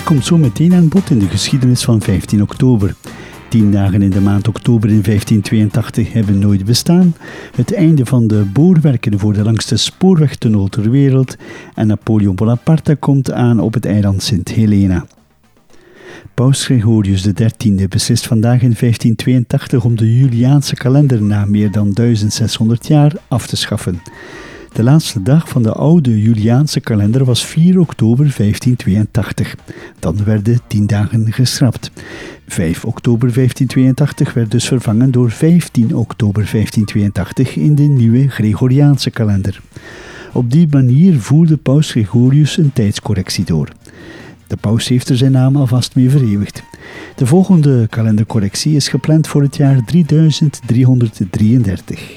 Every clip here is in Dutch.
komt zo meteen aan bod in de geschiedenis van 15 oktober. 10 dagen in de maand oktober in 1582 hebben nooit bestaan, het einde van de boorwerken voor de langste spoorwegtunnel ter wereld en Napoleon Bonaparte komt aan op het eiland Sint Helena. Paus Gregorius XIII beslist vandaag in 1582 om de Juliaanse kalender na meer dan 1600 jaar af te schaffen. De laatste dag van de oude Juliaanse kalender was 4 oktober 1582. Dan werden 10 dagen geschrapt. 5 oktober 1582 werd dus vervangen door 15 oktober 1582 in de nieuwe Gregoriaanse kalender. Op die manier voerde Paus Gregorius een tijdscorrectie door. De paus heeft er zijn naam alvast mee vereeuwigd. De volgende kalendercorrectie is gepland voor het jaar 3333.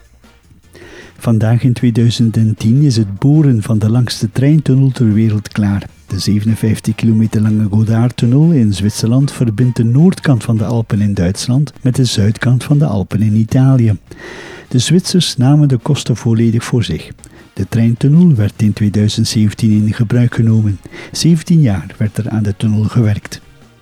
Vandaag in 2010 is het boren van de langste treintunnel ter wereld klaar. De 57 kilometer lange Godard-tunnel in Zwitserland verbindt de noordkant van de Alpen in Duitsland met de zuidkant van de Alpen in Italië. De Zwitsers namen de kosten volledig voor zich. De treintunnel werd in 2017 in gebruik genomen. 17 jaar werd er aan de tunnel gewerkt.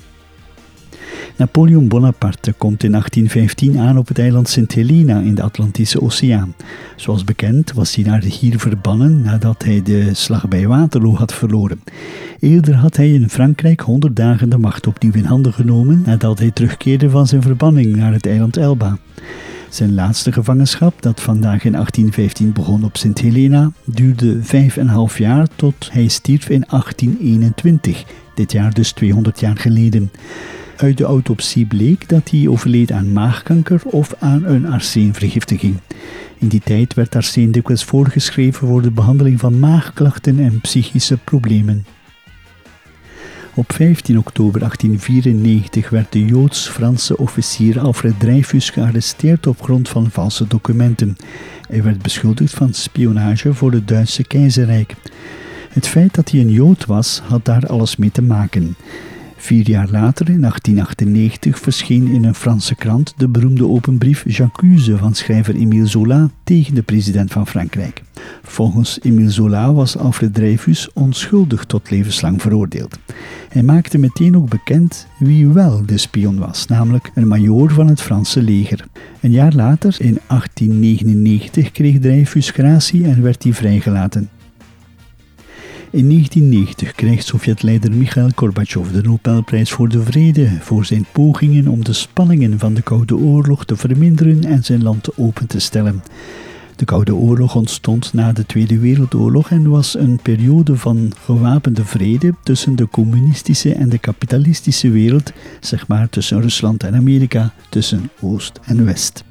Napoleon Bonaparte komt in 1815 aan op het eiland Sint Helena in de Atlantische Oceaan. Zoals bekend was hij naar hier verbannen nadat hij de slag bij Waterloo had verloren. Eerder had hij in Frankrijk 100 dagen de macht opnieuw in handen genomen nadat hij terugkeerde van zijn verbanning naar het eiland Elba. Zijn laatste gevangenschap, dat vandaag in 1815 begon op Sint Helena, duurde 5,5 jaar tot hij stierf in 1821, dit jaar dus 200 jaar geleden. Uit de autopsie bleek dat hij overleed aan maagkanker of aan een arseenvergiftiging. In die tijd werd arseen dikwijls voorgeschreven voor de behandeling van maagklachten en psychische problemen. Op 15 oktober 1894 werd de Joods-Franse officier Alfred Dreyfus gearresteerd op grond van valse documenten. Hij werd beschuldigd van spionage voor het Duitse keizerrijk. Het feit dat hij een Jood was, had daar alles mee te maken. 4 jaar later, in 1898, verscheen in een Franse krant de beroemde openbrief J'accuse van schrijver Émile Zola tegen de president van Frankrijk. Volgens Émile Zola was Alfred Dreyfus onschuldig tot levenslang veroordeeld. Hij maakte meteen ook bekend wie wel de spion was, namelijk een majoor van het Franse leger. Een jaar later, in 1899, kreeg Dreyfus gratie en werd hij vrijgelaten. In 1990 krijgt Sovjetleider Michail Gorbachev de Nobelprijs voor de Vrede voor zijn pogingen om de spanningen van de Koude Oorlog te verminderen en zijn land open te stellen. De Koude Oorlog ontstond na de Tweede Wereldoorlog en was een periode van gewapende vrede tussen de communistische en de kapitalistische wereld, zeg maar tussen Rusland en Amerika, tussen Oost en West.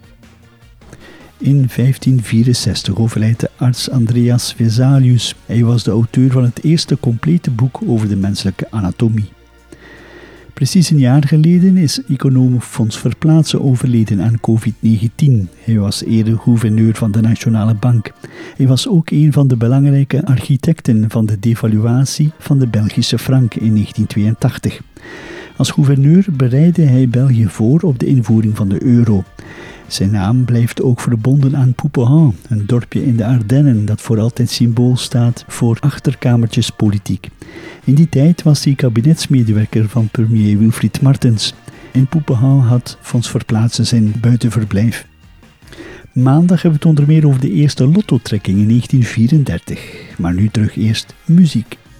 In 1564 overlijdt de arts Andreas Vesalius. Hij was de auteur van het eerste complete boek over de menselijke anatomie. Precies een jaar geleden is econoom Fons Verplaatsen overleden aan COVID-19. Hij was eerder gouverneur van de Nationale Bank. Hij was ook een van de belangrijke architecten van de devaluatie van de Belgische frank in 1982. Als gouverneur bereidde hij België voor op de invoering van de euro. Zijn naam blijft ook verbonden aan Poupenhan, een dorpje in de Ardennen dat voor altijd symbool staat voor achterkamertjespolitiek. In die tijd was hij kabinetsmedewerker van premier Wilfried Martens. In Poupenhan had Fons Verplaatsen zijn buitenverblijf. Maandag hebben we het onder meer over de eerste lottotrekking in 1934. Maar nu terug eerst muziek.